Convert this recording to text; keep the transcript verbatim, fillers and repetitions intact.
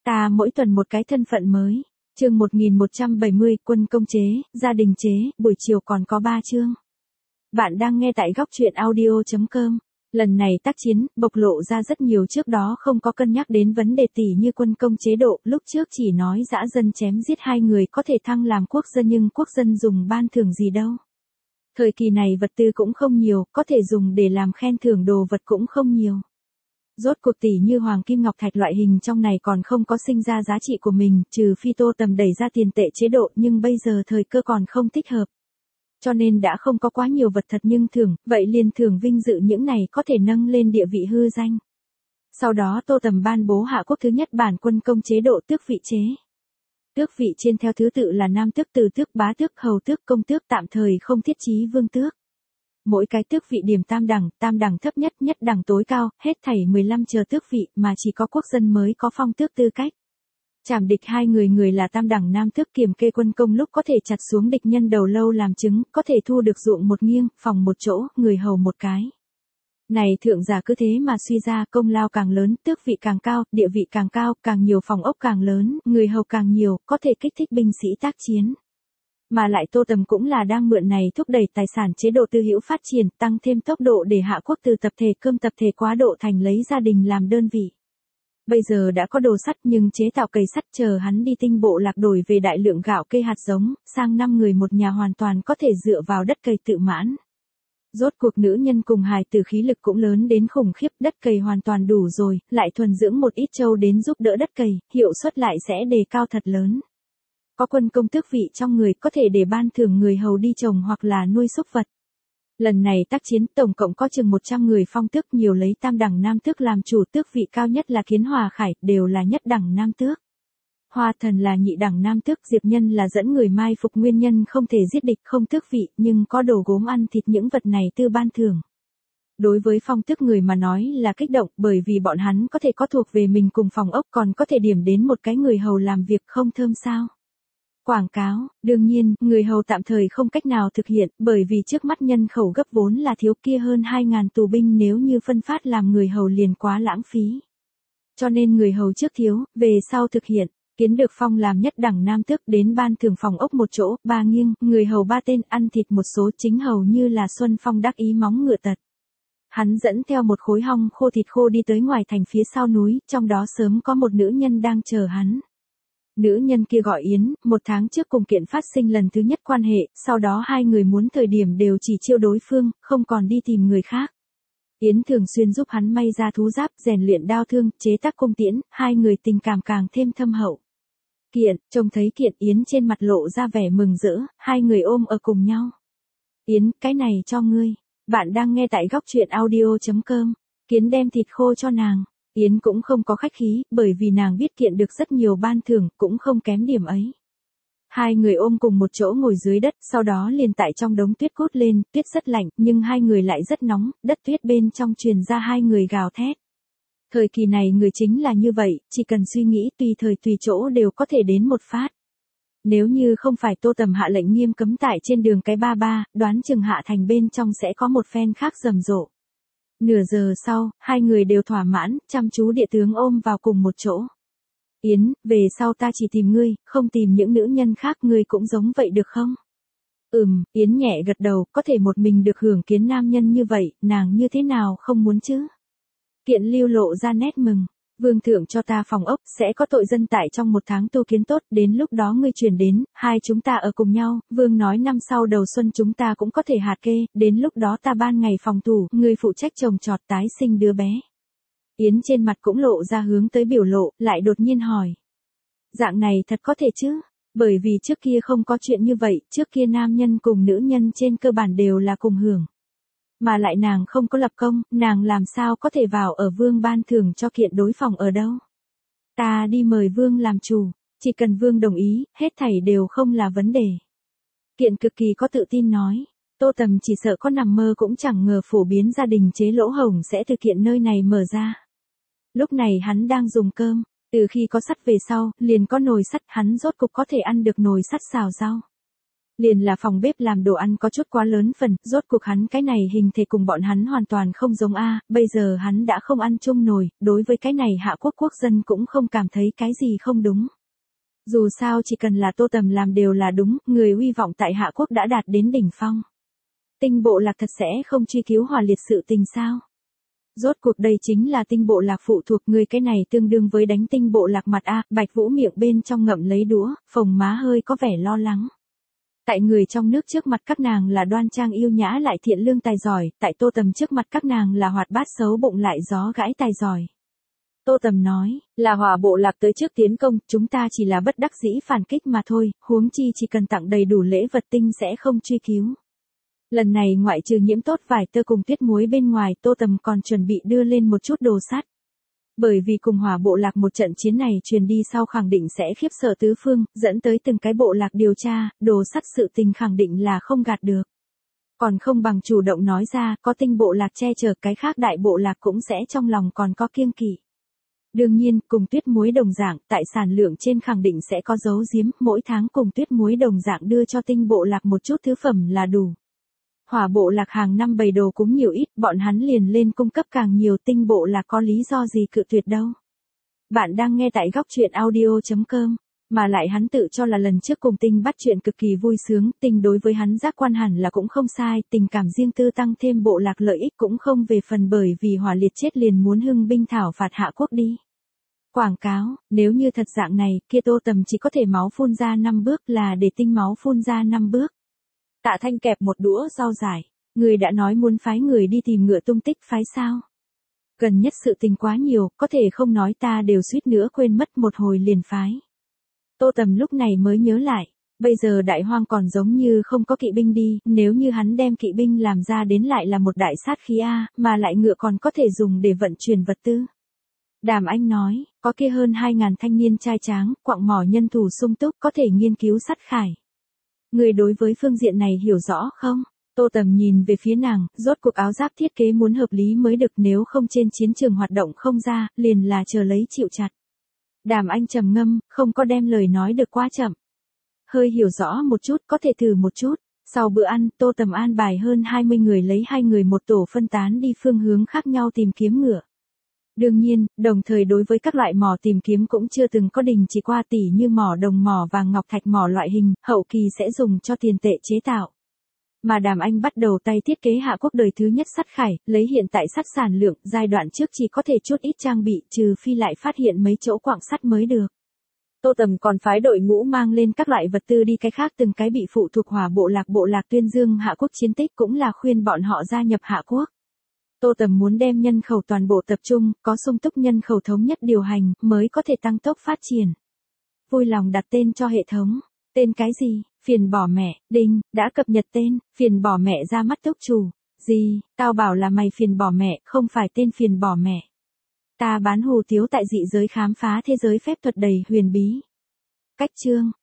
Ta mỗi tuần một cái thân phận mới. Chương một nghìn một trăm bảy mươi, quân công chế, gia đình chế, buổi chiều còn có ba chương. Bạn đang nghe tại góc truyện audio chấm com. Lần này tác chiến, bộc lộ ra rất nhiều trước đó không có cân nhắc đến vấn đề tỉ như quân công chế độ, lúc trước chỉ nói dã dân chém giết hai người có thể thăng làm quốc dân nhưng quốc dân dùng ban thưởng gì đâu. Thời kỳ này vật tư cũng không nhiều, có thể dùng để làm khen thưởng đồ vật cũng không nhiều. Rốt cuộc tỷ như hoàng kim ngọc thạch loại hình trong này còn không có sinh ra giá trị của mình, trừ phi Tô Tầm đẩy ra tiền tệ chế độ, nhưng bây giờ thời cơ còn không thích hợp. Cho nên đã không có quá nhiều vật thật nhưng thưởng, vậy liền thưởng vinh dự những này có thể nâng lên địa vị hư danh. Sau đó Tô Tầm ban bố hạ quốc thứ nhất bản quân công chế độ tước vị chế. Tước vị trên theo thứ tự là nam tước, từ tước, bá tước, hầu tước, công tước, tạm thời không thiết chí vương tước. Mỗi cái tước vị điểm tam đẳng, tam đẳng thấp nhất, nhất đẳng tối cao, hết thảy mười lăm chờ tước vị mà chỉ có quốc dân mới có phong tước tư cách. Chảm địch hai người, người là tam đẳng nam tước kiểm kê quân công lúc có thể chặt xuống địch nhân đầu lâu làm chứng, có thể thu được ruộng một nghiêng, phòng một chỗ, người hầu một cái. Này thượng giả cứ thế mà suy ra, công lao càng lớn, tước vị càng cao, địa vị càng cao, càng nhiều phòng ốc càng lớn, người hầu càng nhiều, có thể kích thích binh sĩ tác chiến. Mà lại Tô Tầm cũng là đang mượn này thúc đẩy tài sản chế độ tư hữu phát triển, tăng thêm tốc độ để hạ quốc từ tập thể cơm tập thể quá độ thành lấy gia đình làm đơn vị. Bây giờ đã có đồ sắt nhưng chế tạo cày sắt, chờ hắn đi tinh bộ lạc đổi về đại lượng gạo cây hạt giống, sang năm người một nhà hoàn toàn có thể dựa vào đất cày tự mãn. Rốt cuộc nữ nhân cùng hài tử khí lực cũng lớn đến khủng khiếp, đất cày hoàn toàn đủ rồi, lại thuần dưỡng một ít trâu đến giúp đỡ đất cày, hiệu suất lại sẽ đề cao thật lớn. Có quân công tước vị trong người có thể để ban thưởng người hầu đi trồng hoặc là nuôi súc vật. Lần này tác chiến tổng cộng có chừng một trăm người phong tước, nhiều lấy tam đẳng nam tước làm chủ, tước vị cao nhất là Kiến Hòa Khải, đều là nhất đẳng nam tước. Hoa Thần là nhị đẳng nam tước, Diệp Nhân là dẫn người mai phục nguyên nhân không thể giết địch không tước vị, nhưng có đồ gốm ăn thịt những vật này tư ban thưởng. Đối với phong tước người mà nói là kích động, bởi vì bọn hắn có thể có thuộc về mình cùng phòng ốc, còn có thể điểm đến một cái người hầu làm việc không thơm sao. Quảng cáo, đương nhiên, người hầu tạm thời không cách nào thực hiện, bởi vì trước mắt nhân khẩu gấp vốn là thiếu, kia hơn hai ngàn tù binh nếu như phân phát làm người hầu liền quá lãng phí. Cho nên người hầu trước thiếu, về sau thực hiện, Kiến được phong làm nhất đẳng nam tước, đến ban thưởng phòng ốc một chỗ, ba nghiêng, người hầu ba tên, ăn thịt một số, chính hầu như là Xuân Phong đắc ý móng ngựa tật. Hắn dẫn theo một khối hong khô thịt khô đi tới ngoài thành phía sau núi, trong đó sớm có một nữ nhân đang chờ hắn. Nữ nhân kia gọi Yến, một tháng trước cùng Kiện phát sinh lần thứ nhất quan hệ, sau đó hai người muốn thời điểm đều chỉ chiêu đối phương, không còn đi tìm người khác. Yến thường xuyên giúp hắn may ra thú giáp, rèn luyện đao thương, chế tác cung tiễn, hai người tình cảm càng thêm thâm hậu. Kiện, trông thấy Kiện, Yến trên mặt lộ ra vẻ mừng rỡ, hai người ôm ở cùng nhau. Yến, cái này cho ngươi. Bạn đang nghe tại góc truyện audio chấm com. Kiến đem thịt khô cho nàng. Yến cũng không có khách khí, bởi vì nàng biết Kiện được rất nhiều ban thưởng, cũng không kém điểm ấy. Hai người ôm cùng một chỗ ngồi dưới đất, sau đó liền tại trong đống tuyết cốt lên, tuyết rất lạnh, nhưng hai người lại rất nóng, đất tuyết bên trong truyền ra hai người gào thét. Thời kỳ này người chính là như vậy, chỉ cần suy nghĩ tùy thời tùy chỗ đều có thể đến một phát. Nếu như không phải Tô Tầm hạ lệnh nghiêm cấm tại trên đường cái ba ba, đoán chừng hạ thành bên trong sẽ có một phen khác rầm rộ. Nửa giờ sau, hai người đều thỏa mãn, chăm chú địa tướng ôm vào cùng một chỗ. Yến, về sau ta chỉ tìm ngươi, không tìm những nữ nhân khác, ngươi cũng giống vậy được không? Ừm, Yến nhẹ gật đầu, có thể một mình được hưởng Kiến nam nhân như vậy, nàng như thế nào không muốn chứ? Kiện lưu lộ ra nét mừng. Vương thượng cho ta phòng ốc, sẽ có tội dân tại trong một tháng tu kiến tốt, đến lúc đó ngươi chuyển đến, hai chúng ta ở cùng nhau, vương nói năm sau đầu xuân chúng ta cũng có thể hạt kê, đến lúc đó ta ban ngày phòng thủ, ngươi phụ trách trồng trọt tái sinh đứa bé. Yến trên mặt cũng lộ ra hướng tới biểu lộ, lại đột nhiên hỏi. Dạng này thật có thể chứ? Bởi vì trước kia không có chuyện như vậy, trước kia nam nhân cùng nữ nhân trên cơ bản đều là cùng hưởng. Mà lại nàng không có lập công, nàng làm sao có thể vào ở vương ban thưởng cho Kiện đối phòng ở đâu. Ta đi mời vương làm chủ, chỉ cần vương đồng ý, hết thảy đều không là vấn đề. Kiện cực kỳ có tự tin nói, Tô Tầm chỉ sợ có nằm mơ cũng chẳng ngờ phổ biến gia đình chế lỗ hổng sẽ thực hiện nơi này mở ra. Lúc này hắn đang dùng cơm, từ khi có sắt về sau, liền có nồi sắt, hắn rốt cục có thể ăn được nồi sắt xào rau. Liền là phòng bếp làm đồ ăn có chút quá lớn phần, rốt cuộc hắn cái này hình thể cùng bọn hắn hoàn toàn không giống a, bây giờ hắn đã không ăn chung nồi, đối với cái này Hạ Quốc quốc dân cũng không cảm thấy cái gì không đúng. Dù sao chỉ cần là Tô Tầm làm đều là đúng, người uy vọng tại Hạ Quốc đã đạt đến đỉnh phong. Tinh bộ lạc thật sẽ không truy cứu Hỏa Liệt sự tình sao? Rốt cuộc đây chính là tinh bộ lạc phụ thuộc, người cái này tương đương với đánh tinh bộ lạc mặt a. Bạch Vũ miệng bên trong ngậm lấy đũa, phồng má hơi có vẻ lo lắng. Tại người trong nước trước mặt các nàng là đoan trang yêu nhã lại thiện lương tài giỏi, tại Tô Tầm trước mặt các nàng là hoạt bát xấu bụng lại gió gãi tài giỏi. Tô Tầm nói, là Hỏa bộ lạc tới trước tiến công, chúng ta chỉ là bất đắc dĩ phản kích mà thôi, huống chi chỉ cần tặng đầy đủ lễ vật tinh sẽ không truy cứu. Lần này ngoại trừ nhiễm tốt vải tơ cùng tuyết muối bên ngoài, Tô Tầm còn chuẩn bị đưa lên một chút đồ sắt. Bởi vì cùng Hỏa bộ lạc một trận chiến này truyền đi sau khẳng định sẽ khiếp sợ tứ phương, dẫn tới từng cái bộ lạc điều tra, đồ sắt sự tình khẳng định là không gạt được. Còn không bằng chủ động nói ra, có tinh bộ lạc che chở, cái khác đại bộ lạc cũng sẽ trong lòng còn có kiêng kỵ. Đương nhiên, cùng tuyết muối đồng dạng, tại sản lượng trên khẳng định sẽ có dấu giếm, mỗi tháng cùng tuyết muối đồng dạng đưa cho tinh bộ lạc một chút thứ phẩm là đủ. Hỏa bộ lạc hàng năm bày đồ cúng nhiều ít, bọn hắn liền lên cung cấp càng nhiều, tinh bộ lạc có lý do gì cự tuyệt đâu. Bạn đang nghe tại góc truyện audio chấm com, mà lại hắn tự cho là lần trước cùng tinh bắt chuyện cực kỳ vui sướng, tinh đối với hắn giác quan hẳn là cũng không sai, tình cảm riêng tư tăng thêm bộ lạc lợi ích cũng không về phần bởi vì Hỏa Liệt chết liền muốn hưng binh thảo phạt Hạ Quốc đi. Quảng cáo, nếu như thật dạng này, kia Tô Tầm chỉ có thể máu phun ra năm bước là để tinh máu phun ra năm bước. Tạ Thanh kẹp một đũa rau dải, người đã nói muốn phái người đi tìm ngựa tung tích phái sao? Gần nhất sự tình quá nhiều, có thể không nói ta đều suýt nữa quên mất một hồi liền phái. Tô Tầm lúc này mới nhớ lại, bây giờ đại hoang còn giống như không có kỵ binh đi, nếu như hắn đem kỵ binh làm ra đến lại là một đại sát khí a, mà lại ngựa còn có thể dùng để vận chuyển vật tư. Đàm Anh nói, có kia hơn hai ngàn thanh niên trai tráng, quặng mỏ nhân thủ sung túc có thể nghiên cứu sắt khải. Người đối với phương diện này hiểu rõ không? Tô Tầm nhìn về phía nàng, rốt cuộc áo giáp thiết kế muốn hợp lý mới được, nếu không trên chiến trường hoạt động không ra, liền là chờ lấy chịu chặt. Đàm Anh trầm ngâm, không có đem lời nói được quá chậm. Hơi hiểu rõ một chút, có thể thử một chút. Sau bữa ăn, Tô Tầm an bài hơn hai mươi người lấy hai người một tổ phân tán đi phương hướng khác nhau tìm kiếm ngựa. Đương nhiên, đồng thời đối với các loại mỏ tìm kiếm cũng chưa từng có đình chỉ qua, tỉ như mỏ đồng, mỏ vàng, ngọc thạch, mỏ loại hình, hậu kỳ sẽ dùng cho tiền tệ chế tạo. Mà Đàm Anh bắt đầu tay thiết kế Hạ Quốc đời thứ nhất sắt khải, lấy hiện tại sắt sản lượng, giai đoạn trước chỉ có thể chút ít trang bị, trừ phi lại phát hiện mấy chỗ quặng sắt mới được. Tô Tầm còn phái đội ngũ mang lên các loại vật tư đi cái khác từng cái bị phụ thuộc Hỏa bộ lạc bộ lạc tuyên dương Hạ Quốc chiến tích, cũng là khuyên bọn họ gia nhập Hạ Quốc. Tô Tầm muốn đem nhân khẩu toàn bộ tập trung, có sung túc nhân khẩu thống nhất điều hành, mới có thể tăng tốc phát triển. Vui lòng đặt tên cho hệ thống. Tên cái gì? Phiền bỏ mẹ. Đinh, đã cập nhật tên, phiền bỏ mẹ ra mắt túc chủ. Gì? Tao bảo là mày phiền bỏ mẹ, không phải tên phiền bỏ mẹ. Ta bán hủ tiếu tại dị giới khám phá thế giới phép thuật đầy huyền bí. Cách chương,